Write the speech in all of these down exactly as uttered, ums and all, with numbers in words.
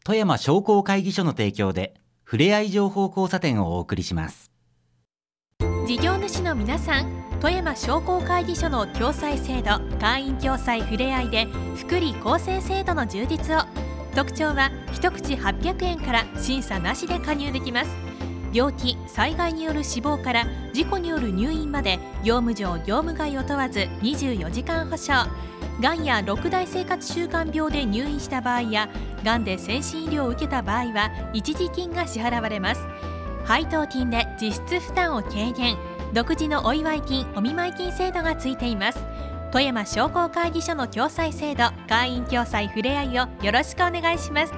富山商工会議所の提供でふれあい情報交差点をお送りします。 事業主の皆さん、富山商工会議所の共済制度、会員共済ふれあいで福利厚生制度の充実を。特徴は一口はっぴゃくえんから審査なしで加入できます。病気・災害による死亡から事故による入院まで業務上業務外を問わずにじゅうよじかん保証。がんやろく大生活習慣病で入院した場合やがんで先進医療を受けた場合は一時金が支払われます。配当金で実質負担を軽減。独自のお祝い金・お見舞い金制度がついています。富山商工会議所の共済制度、会員共済ふれあいをよろしくお願いします。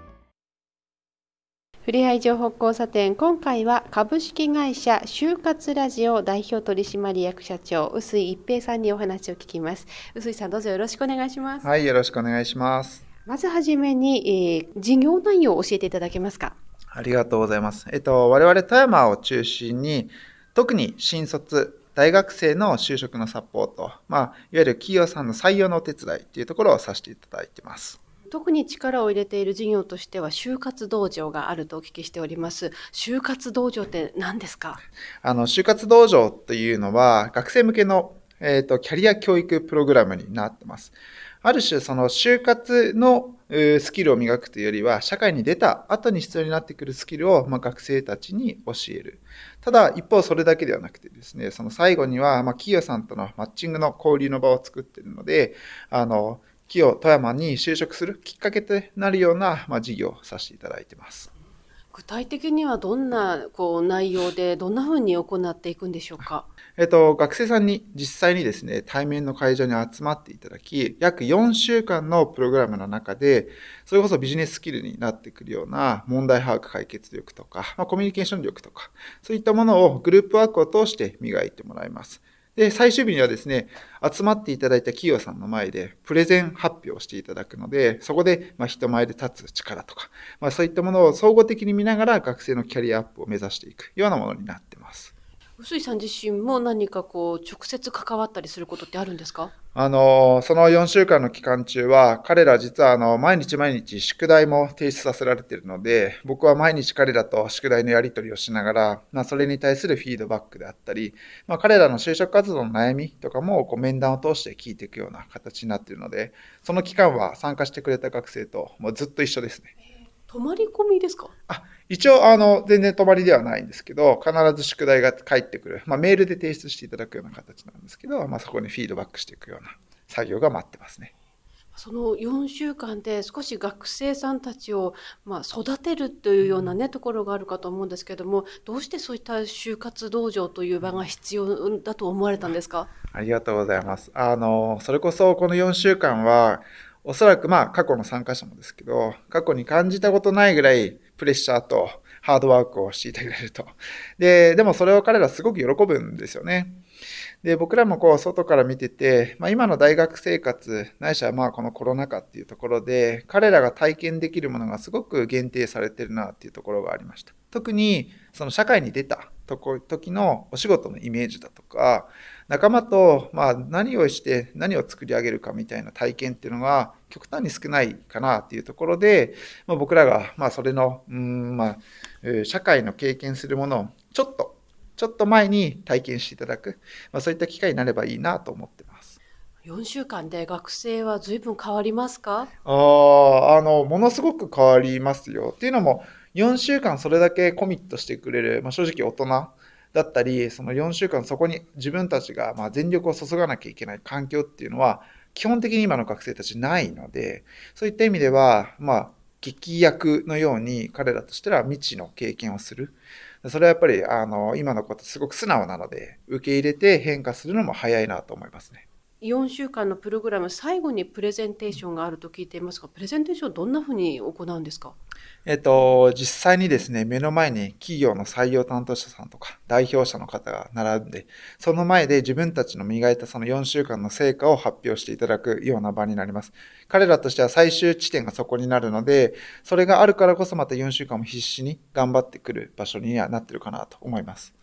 ふれあい情報交差点、今回は株式会社就活ラジオ代表取締役社長臼井一平さんにお話を聞きます。臼井さん、どうぞよろしくお願いします。 はい、よろしくお願いします。 まずはじめに、えー、事業内容を教えていただけますか。 ありがとうございます。えっと、我々富山を中心に特に新卒大学生の就職のサポート、まあ、いわゆる企業さんの採用のお手伝いというところをさせていただいています。 特に力を入れている事業としては就活道場があるとお聞きしております。就活道場って何ですか？ あの就活道場というのは学生向けの、えーと、キャリア教育プログラムになっています。ある種その就活のスキルを磨くというよりは社会に出た後に必要になってくるスキルを、まあ、学生たちに教える。ただ一方それだけではなくてですね、その最後には、まあ、企業さんとのマッチングの交流の場を作っているので、あの企業富山に就職するきっかけとなるような、まあ、事業をさせていただいています。 具体的にはどんなこう内容でどんなふうに行っていくんでしょうか？ えっと、学生さんに実際にですね、対面の会場に集まっていただき、約よんしゅうかんのプログラムの中で、それこそビジネススキルになってくるような問題把握解決力とか、まあ、コミュニケーション力とか、そういったものをグループワークを通して磨いてもらいます。で、最終日にはですね、集まっていただいた企業さんの前でプレゼン発表をしていただくので、そこでまあ人前で立つ力とか、まあ、そういったものを総合的に見ながら学生のキャリアアップを目指していくようなものになっています。 臼井さん自身も何かこう直接関わったりすることってあるんですか？ あの、そのよんしゅうかんの期間中は、彼ら実はあの毎日毎日宿題も提出させられているので、僕は毎日彼らと宿題のやり取りをしながら、まあ、それに対するフィードバックであったり、まあ、彼らの就職活動の悩みとかもこう面談を通して聞いていくような形になっているので、その期間は参加してくれた学生ともうずっと一緒ですね。 泊まり込みですか？ あ、一応、あの、全然泊まりではないんですけど、必ず宿題が返ってくる。まあ、メールで提出していただくような形なんですけど、まあ、そこにフィードバックしていくような作業が待ってますね。 そのよんしゅうかんで少し学生さんたちを、まあ、育てるというようなね、ところがあるかと思うんですけども、どうしてそういった就活道場という場が必要だと思われたんですか？ ありがとうございます。あの、それこそこのよんしゅうかんは、おそらくまあ過去の参加者もですけど、過去に感じたことないぐらいプレッシャーとハードワークをしていてくれると。で、でもそれを彼らすごく喜ぶんですよね。で、僕らもこう外から見てて、まあ今の大学生活、ないしはまあこのコロナ禍っていうところで、彼らが体験できるものがすごく限定されてるなっていうところがありました。特にその社会に出た時のお仕事のイメージだとか、仲間とまあ何をして何を作り上げるかみたいな体験っていうのが極端に少ないかなっていうところで、まあ、僕らがまあそれのうーんまあ社会の経験するものをちょっとちょっと前に体験していただく、まあ、そういった機会になればいいなと思ってます。 よんしゅうかんで学生は随分変わりますか？ ああ、あのものすごく変わりますよ。っていうのもよんしゅうかんそれだけコミットしてくれる、まあ、正直大人だったり、そのよんしゅうかんそこに自分たちがまあ全力を注がなきゃいけない環境っていうのは基本的に今の学生たちないので、そういった意味ではまあ劇薬のように彼らとしては未知の経験をする。それはやっぱりあの今のことすごく素直なので、受け入れて変化するのも早いなと思いますね。 よんしゅうかんのプログラム、最後にプレゼンテーションがあると聞いていますが、プレゼンテーションどんなふうに行うんですか？ えっと、実際にですね、目の前に企業の採用担当者さんとか代表者の方が並んで、その前で自分たちの磨いたそのよんしゅうかんの成果を発表していただくような場になります。彼らとしては最終地点がそこになるので、それがあるからこそまたよんしゅうかんも必死に頑張ってくる場所にはなってるかなと思います。 そこ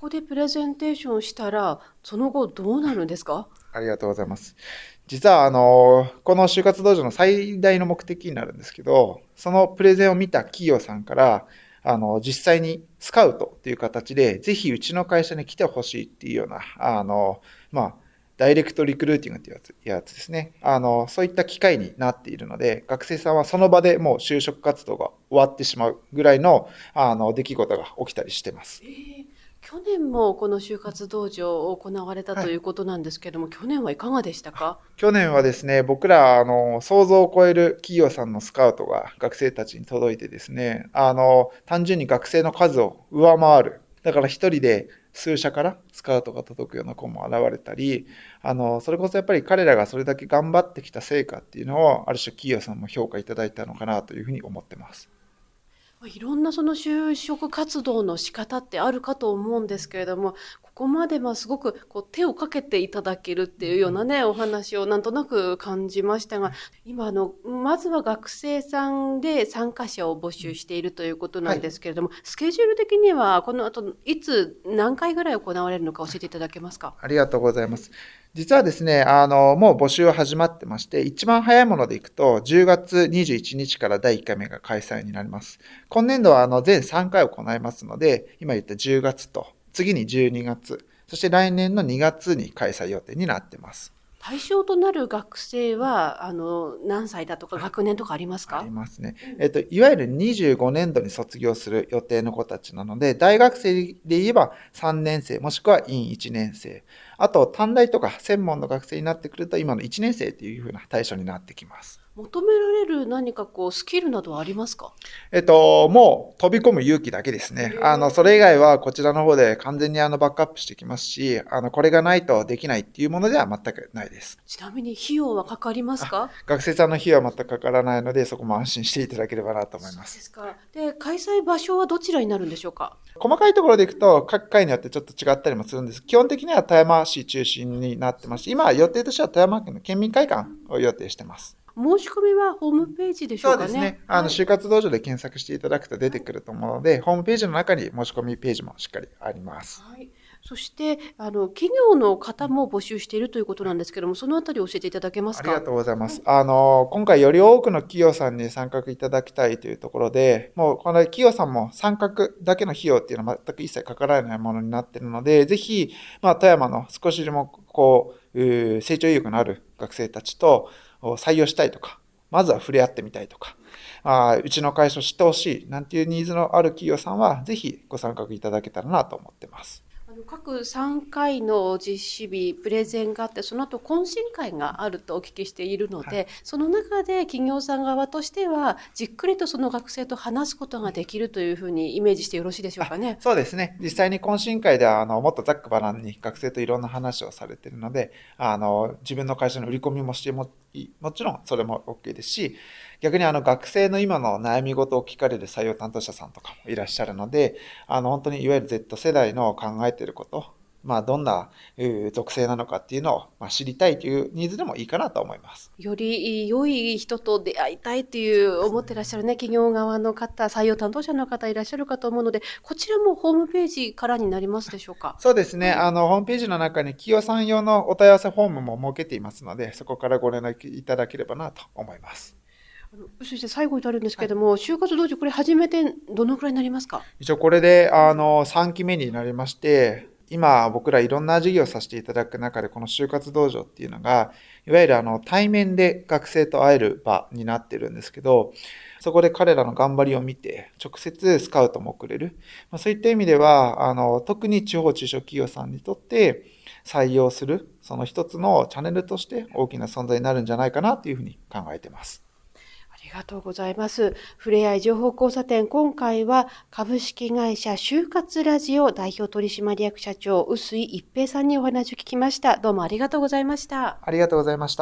こでプレゼンテーションしたらその後どうなるんですか？ ありがとうございます。実はあのこの就活道場の最大の目的になるんですけど、そのプレゼンを見た企業さんからあの実際にスカウトという形でぜひうちの会社に来てほしいっていうようなあのまあダイレクトリクルーティングというやつ、やつですね。あの、そういった機会になっているので、学生さんはその場でもう就職活動が終わってしまうぐらいの、あの、出来事が起きたりしています。 えー、去年もこの就活道場を行われたということなんですけども、はい、去年はいかがでしたか？ 去年はですね、僕ら、あの、想像を超える企業さんのスカウトが学生たちに届いてですね、あの、単純に学生の数を上回る。だから一人で数社からスカウトが届くような子も現れたり、あの、それこそやっぱり彼らがそれだけ頑張ってきた成果っていうのを、ある種企業さんも評価いただいたのかなというふうに思ってます。 いろんなその就職活動の仕方ってあるかと思うんですけれども、ここまでますごくこう手をかけていただけるっていうようなね、お話をなんとなく感じましたが、今あのまずは学生さんで参加者を募集しているということなんですけれども、はい、スケジュール的にはこの後いつ何回ぐらい行われるのか教えていただけますか？ ありがとうございます。実はですね、あの、もう募集は始まってまして、一番早いものでいくと、じゅうがつにじゅういちにちからだいいっかいめが開催になります。今年度はあの全さんかい行いますので、今言ったじゅうがつと、次にじゅうにがつ、そして来年のにがつに開催予定になっています。 対象となる学生はあの何歳だとか学年とかありますか？ ありますね。えっと、いわゆるにじゅうごねんどに卒業する予定の子たちなので、大学生で言えばさんねんせいもしくは院いちねんせい。あと短大とか専門の学生になってくると今のいちねんせいというふうな対象になってきます。 求められる何かこうスキルなどはありますか？ えっと、もう飛び込む勇気だけですね。あの、それ以外はこちらの方で完全にあのバックアップしてきますし、あの、これがないとできないっていうものでは全くないです。 ちなみに費用はかかりますか？ 学生さんの費用は全くかからないので、そこも安心していただければなと思います。 そうですか。で、開催場所はどちらになるんでしょうか？ 細かいところでいくと、各回によってちょっと違ったりもするんです。基本的には富山市中心になってますし、今は予定としては富山県の県民会館を予定してます。 申し込みはホームページでしょうかね。 そうですね。あの、就活道場で検索していただくと出てくると思うので、ホームページの中に申し込みページもしっかりあります。 はい。そして、あの、企業の方も募集しているということなんですけども、そのあたり教えていただけますか？ ありがとうございます。あの、今回より多くの企業さんに参画いただきたいというところで、もうこの企業さんも参画だけの費用っていうのは全く一切かからないものになっているので、ぜひ、まあ、富山の少しでもこう、成長意欲のある学生たちと採用したいとか、まずは触れ合ってみたいとか、あうちの会社を知ってほしいなんていうニーズのある企業さんは、ぜひご参画いただけたらなと思ってます。 あの各さんかいの実施日、プレゼンがあって、その後懇親会があるとお聞きしているので、はい、その中で企業さん側としては、じっくりとその学生と話すことができるというふうにイメージしてよろしいでしょうかね。 そうですね。実際に懇親会では、あの、もっとざっくばらんに学生といろんな話をされているので、あの、自分の会社の売り込みもしてももちろんそれも OK ですし、逆にあの学生の今の悩み事を聞かれる採用担当者さんとかもいらっしゃるので、あの本当にいわゆる Z 世代の考えていること、まあどんな属性なのかっていうのをまあ知りたいというニーズでもいいかなと思います。 より良い人と出会いたいっていう思ってらっしゃるね、企業側の方、採用担当者の方いらっしゃるかと思うので、こちらもホームページからになりますでしょうか？ そうですね。あのホームページの中に企業さん用のお問い合わせフォームも設けていますので、そこからご連絡いただければなと思います。 そして最後になるんですけれども、はい、就活道場これ始めてどのくらいになりますか？ 一応これであのさんきめになりまして、今僕らいろんな授業をさせていただく中で、この就活道場っていうのがいわゆるあの対面で学生と会える場になってるんですけど、そこで彼らの頑張りを見て直接スカウトも送れる、まあ、そういった意味ではあの特に地方中小企業さんにとって採用するその一つのチャンネルとして大きな存在になるんじゃないかなというふうに考えています。 ありがとうございます。ふれあい情報交差点、今回は株式会社就活ラジオ代表取締役社長臼井一平さんにお話を聞きました。どうもありがとうございました。 ありがとうございました。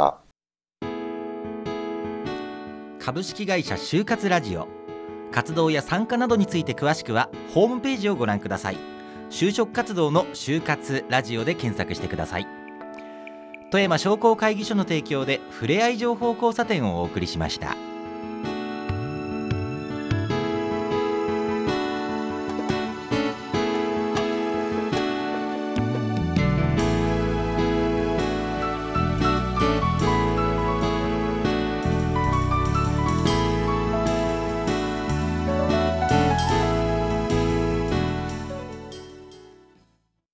株式会社就活ラジオ、活動や参加などについて詳しくはホームページをご覧ください。就職活動の就活ラジオで検索してください。富山商工会議所の提供でふれあい情報交差点をお送りしました。